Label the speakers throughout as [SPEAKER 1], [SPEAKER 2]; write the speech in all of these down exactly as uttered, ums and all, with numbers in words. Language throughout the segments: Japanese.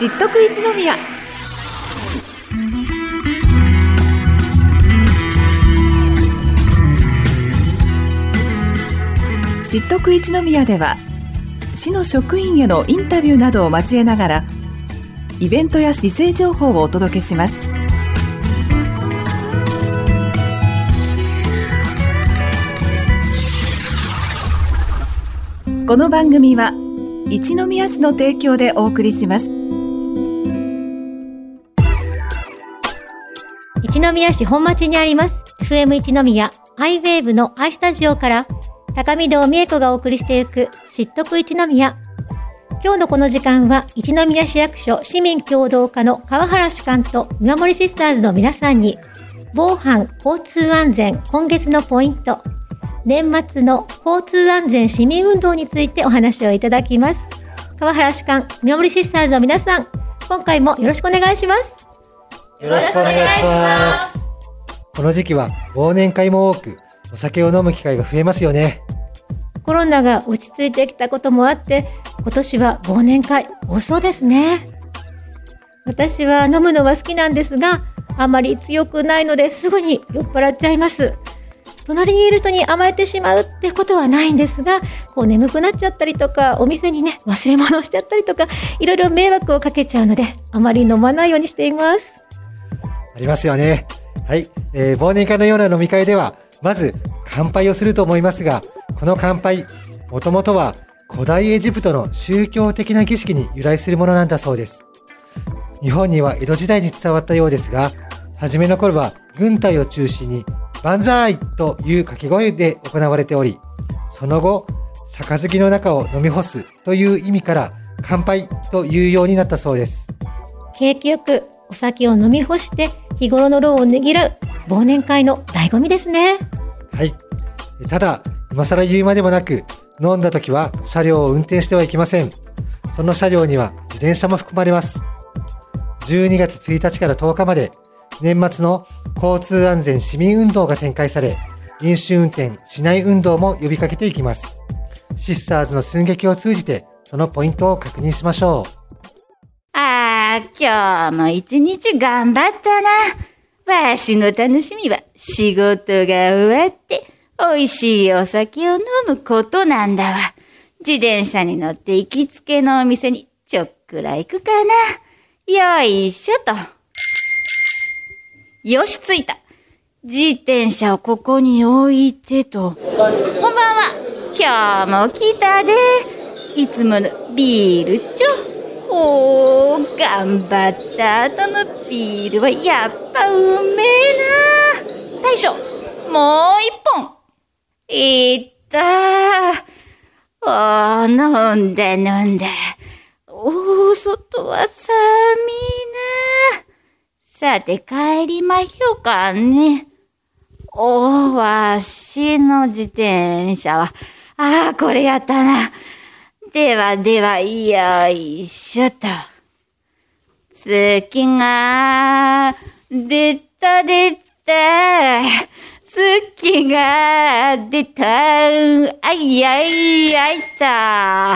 [SPEAKER 1] 知っとく一宮。知っとく一宮では、市の職員へのインタビューなどを交えながら、イベントや市政情報をお届けします。この番組は一宮市の提供でお送りします。
[SPEAKER 2] 一宮市本町にあります エフエム 一宮アイウェーブの アイスタジオから高見堂美恵子がお送りしていく知っとく一宮。今日のこの時間は一宮市役所市民協働課の川原主幹と見守りシスターズの皆さんに防犯交通安全今月のポイント、年末の交通安全市民運動についてお話をいただきます。川原主幹、見守りシスターズの皆さん、今回もよろしくお願いします。
[SPEAKER 3] よろしくお願いします。この時期は忘年会も多く、お酒を飲む機会が増えますよね。
[SPEAKER 2] コロナが落ち着いてきたこともあって、今年は忘年会多そうですね。私は飲むのは好きなんですが、あまり強くないのですぐに酔っ払っちゃいます。隣にいる人に甘えてしまうってことはないんですが、こう眠くなっちゃったりとか、お店にね、忘れ物しちゃったりとか、いろいろ迷惑をかけちゃうので、あまり飲まないようにしています。
[SPEAKER 3] ありますよね。はい、えー、忘年会のような飲み会では、まず乾杯をすると思いますが、この乾杯、もともとは古代エジプトの宗教的な儀式に由来するものなんだそうです。日本には江戸時代に伝わったようですが、初めの頃は軍隊を中心に万歳という掛け声で行われており、その後、杯の中を飲み干すという意味から乾杯というようになったそうです。
[SPEAKER 2] 景気よくお酒を飲み干して日頃の労をねぎらう忘年会の醍醐味ですね。
[SPEAKER 3] はい。ただ、今更言うまでもなく、飲んだ時は車両を運転してはいけません。その車両には自転車も含まれます。じゅうにがつついたちからとおかまで、年末の交通安全市民運動が展開され、飲酒運転しない運動も呼びかけていきます。シスターズの寸劇を通じて、そのポイントを確認しましょう。
[SPEAKER 4] あー、今日も一日頑張ったな。わしの楽しみは仕事が終わって、美味しいお酒を飲むことなんだわ。自転車に乗って行きつけのお店にちょっくら行くかな。よいしょと。よし、着いた。自転車をここに置いてと。こんばんは。今日も来たで。いつものビールちょ。おー、頑張った後のビールはやっぱうめえな。大将、もう一本。いったー。おー、飲んで飲んで。おー、外は寒いな。さて帰りまひょうかね。おー、わしの自転車は、あー、これやったな。ではでは、よいしょと。月が、出た出た。月が出た。あいあいあいた。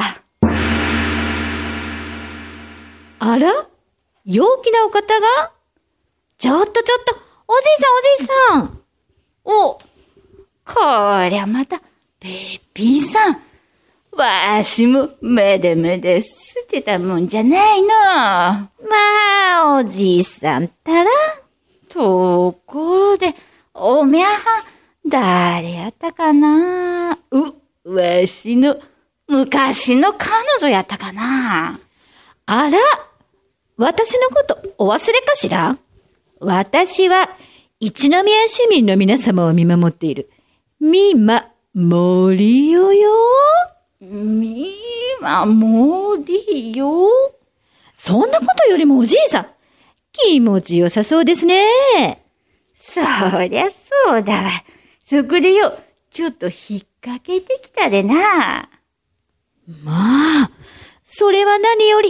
[SPEAKER 2] あら？陽気なお方が？ちょっとちょっと、おじいさんおじいさん。
[SPEAKER 4] お、こりゃまた、べっぴんさん。わしも、まだまだ捨てたもんじゃないの。まあ、おじいさんったら。ところで、おみゃはん、誰やったかな。う、わしの、昔の彼女やったかな。
[SPEAKER 5] あら、私のことお忘れかしら？私は一宮市民の皆様を見守っているみまもりよよ。
[SPEAKER 4] みまもりよ。
[SPEAKER 5] そんなことよりもおじいさん、気持ちよさそうですね。
[SPEAKER 4] そりゃそうだわ。そこでよ、ちょっと引っ掛けてきたでな。
[SPEAKER 5] まあ、それは何より。って、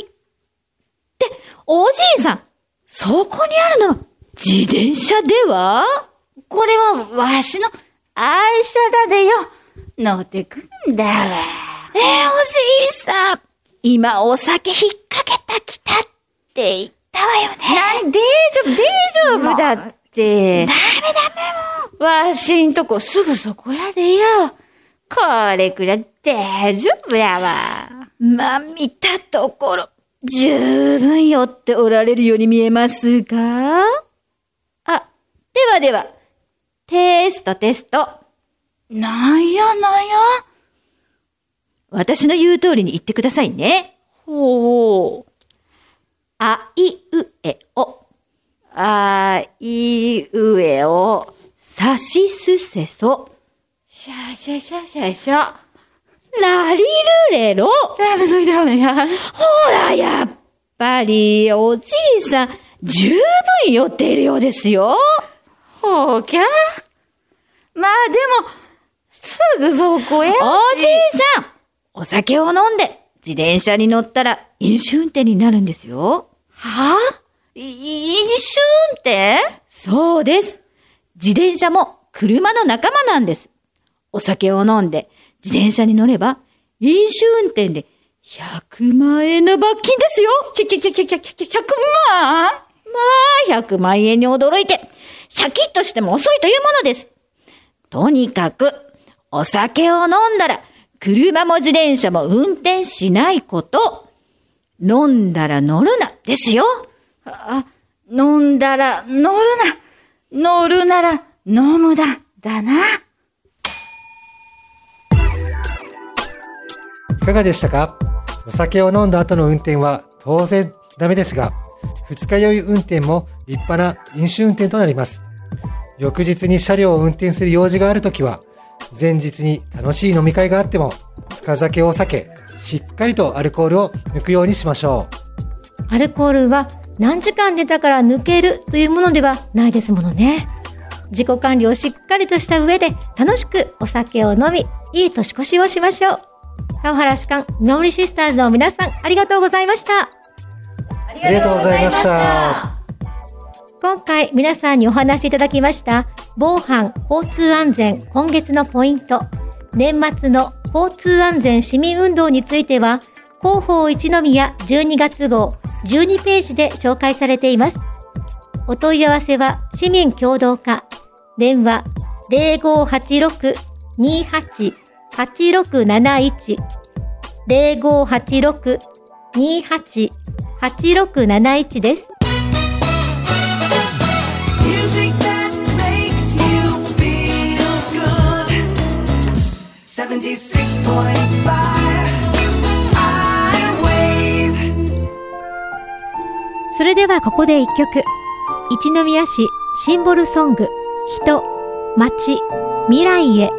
[SPEAKER 5] おじいさん、そこにあるのは自転車では？
[SPEAKER 4] これはわしの愛車だでよ。乗ってくんだわ。
[SPEAKER 5] えー、おじいさん、今お酒引っ掛けたきたっって言ったわよね。
[SPEAKER 4] なに、大丈夫、大丈夫だって。
[SPEAKER 5] ダメダ
[SPEAKER 4] メもう。わしんとこすぐそこやでよ。これくらい大丈夫やわ。
[SPEAKER 5] まあ、見たところ、十分酔っておられるように見えますが。あ、ではでは、テストテスト。
[SPEAKER 4] なんやなんや。
[SPEAKER 5] 私の言う通りに言ってくださいね。
[SPEAKER 4] ほう。
[SPEAKER 5] あいうえお。
[SPEAKER 4] あいうえお。
[SPEAKER 5] さしすせそ。
[SPEAKER 4] しゃしゃしゃしゃしゃ。
[SPEAKER 5] ラリルレロ。
[SPEAKER 4] ダメだダメだ。
[SPEAKER 5] ほら、やっぱり、おじいさん、十分酔っているようですよ。
[SPEAKER 4] ほうきゃ。まあでも、すぐそこやし。
[SPEAKER 5] おじいさん、お酒を飲んで、自転車に乗ったら、飲酒運転になるんですよ。
[SPEAKER 4] はぁ、い、飲酒運転？
[SPEAKER 5] そうです。自転車も車の仲間なんです。お酒を飲んで、自転車に乗れば、飲酒運転でひゃくまんえんの罰金ですよ。
[SPEAKER 4] ひゃく、ひゃく、ひゃく、ひゃくまん？
[SPEAKER 5] まあ、ひゃくまんえんに驚いて、シャキッとしても遅いというものです。とにかく、お酒を飲んだら、車も自転車も運転しないこと。飲んだら乗るな、ですよ。
[SPEAKER 4] あ、飲んだら乗るな。乗るなら飲むだ、だな。
[SPEAKER 3] いかがでしたか？お酒を飲んだ後の運転は当然ダメですが、二日酔い運転も立派な飲酒運転となります。翌日に車両を運転する用事があるときは、前日に楽しい飲み会があっても、深酒を避け、しっかりとアルコールを抜くようにしましょ
[SPEAKER 2] う。アルコールは何時間出たから抜けるというものではないですものね。自己管理をしっかりとした上で楽しくお酒を飲み、いい年越しをしましょう。川原士官、見守りシスターズの皆さん、ありがとうございました。
[SPEAKER 3] ありがとうございました。
[SPEAKER 2] 今回皆さんにお話しいただきました防犯交通安全今月のポイント、年末の交通安全市民運動については広報一宮じゅうにがつ号じゅうにページで紹介されています。お問い合わせは市民共同課、電話 ゼロごはちろく にはち はちろくなないち ゼロごはちろく にはち はちろくなないちです。それではここで一曲、一宮市シンボルソング、人、街、未来へ。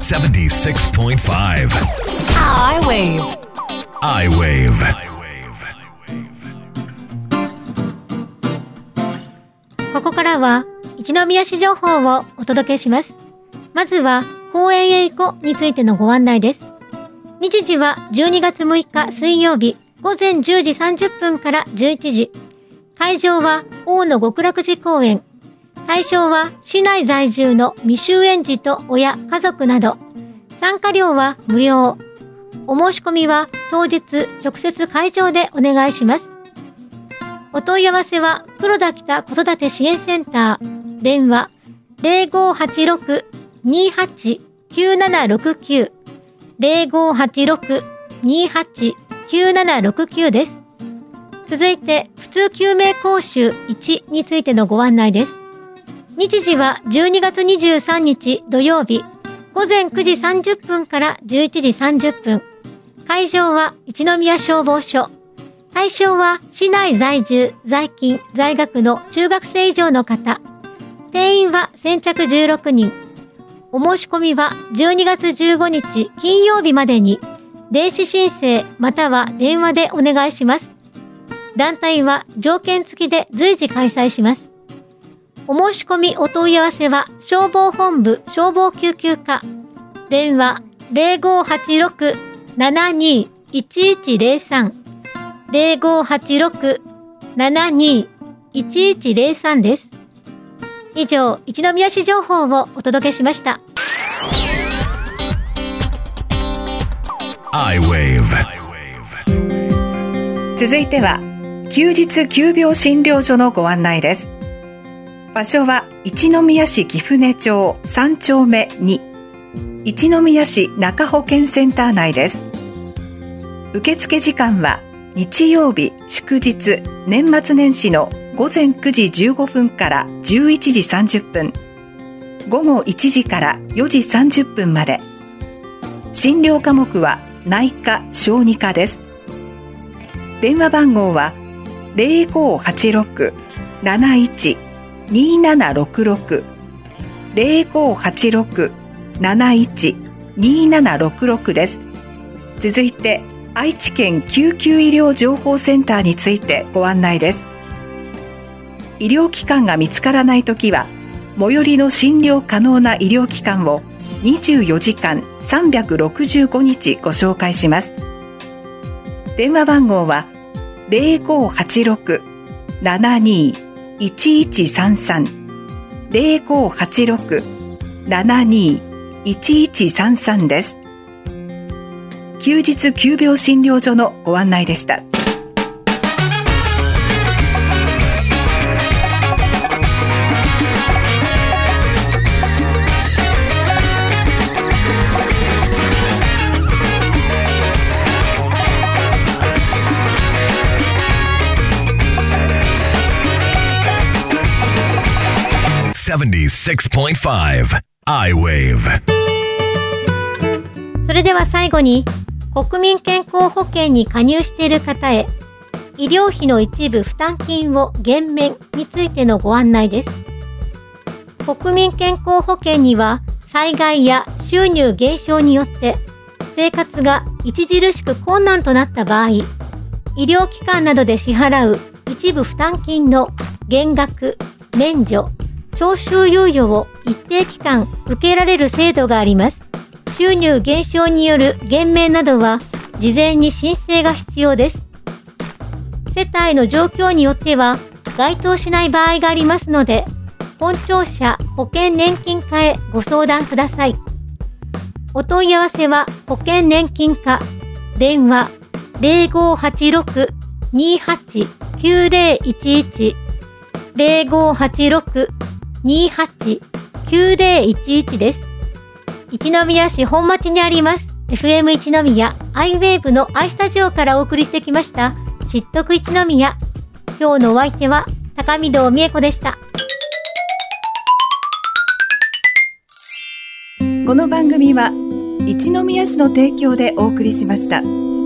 [SPEAKER 6] セブンティーシックスポイントファイブ
[SPEAKER 7] I-Wave
[SPEAKER 6] I-Wave
[SPEAKER 2] ここからは一宮市情報をお届けします。まずは公園へ行こについてのご案内です。日時はじゅうにがつむいか水曜日ごぜんじゅうじさんじゅっぷんからじゅういちじ。会場は大野極楽寺公園。対象は市内在住の未就園児と親、家族など。参加料は無料。お申し込みは当日直接会場でお願いします。お問い合わせは黒田北子育て支援センター。電話 ゼロごはちろく にーはち きゅうななろくきゅう ゼロごはちろく にーはち きゅうななろくきゅうです。続いて普通救命講習いちについてのご案内です。日時はじゅうにがつにじゅうさんにち土曜日ごぜんくじさんじゅっぷんからじゅういちじさんじゅっぷん。会場は一宮消防署。対象は市内在住、在勤、在学の中学生以上の方。定員は先着じゅうろくにん。お申し込みはじゅうにがつじゅうごにち金曜日までに電子申請または電話でお願いします。団体は条件付きで随時開催します。お申し込みお問い合わせは消防本部消防救急課。電話 ゼロごはちろく ななにー いちいちゼロさん ゼロごはちろく ななにー いちいちゼロさん です。以上、一宮市情報をお届けしました。
[SPEAKER 6] I-Wave
[SPEAKER 1] 続いては休日急病診療所のご案内です。場所は一宮市貴船町さんちょうめに、一宮市中保健センター内です。受付時間は日曜日、祝日、年末年始のごぜんくじじゅうごふんからじゅういちじさんじゅっぷん、午後いちじからよじさんじゅっぷんまで。診療科目は内科・小児科です。電話番号は ゼロごはちろく なないち にーななろくろく ゼロごはちろく なないち にーななろくろく です。続いて愛知県救急医療情報センターについてご案内です。医療機関が見つからないときは最寄りの診療可能な医療機関をにじゅうよじかんさんびゃくろくじゅうごにちご紹介します。電話番号は ゼロごはちろく ななにー いちいちさんさん ゼロごはちろく ななにー いちいちさんさん です。休日急病診療所のご案内でした。
[SPEAKER 6] セブンティーシックスポイントファイブ I-Wave
[SPEAKER 2] それでは最後に国民健康保険に加入している方へ医療費の一部負担金を減免についてのご案内です。国民健康保険には災害や収入減少によって生活が著しく困難となった場合、医療機関などで支払う一部負担金の減額、免除、徴収猶予を一定期間受けられる制度があります。収入減少による減免などは事前に申請が必要です。世帯の状況によっては該当しない場合がありますので、本庁舎保険年金課へご相談ください。お問い合わせは保険年金課、電話 ゼロごはちろく にーはち きゅうぜろいちいち ゼロごはちろく にーはち きゅうぜろいちいち です。一宮市本町にあります エフエム 一宮 I-Wave の I スタジオからお送りしてきました知っとく一宮。今日のお相手は高見堂美恵子でした。
[SPEAKER 1] この番組は一宮市の提供でお送りしました。